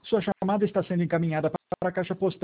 Sua chamada está sendo encaminhada para a caixa postal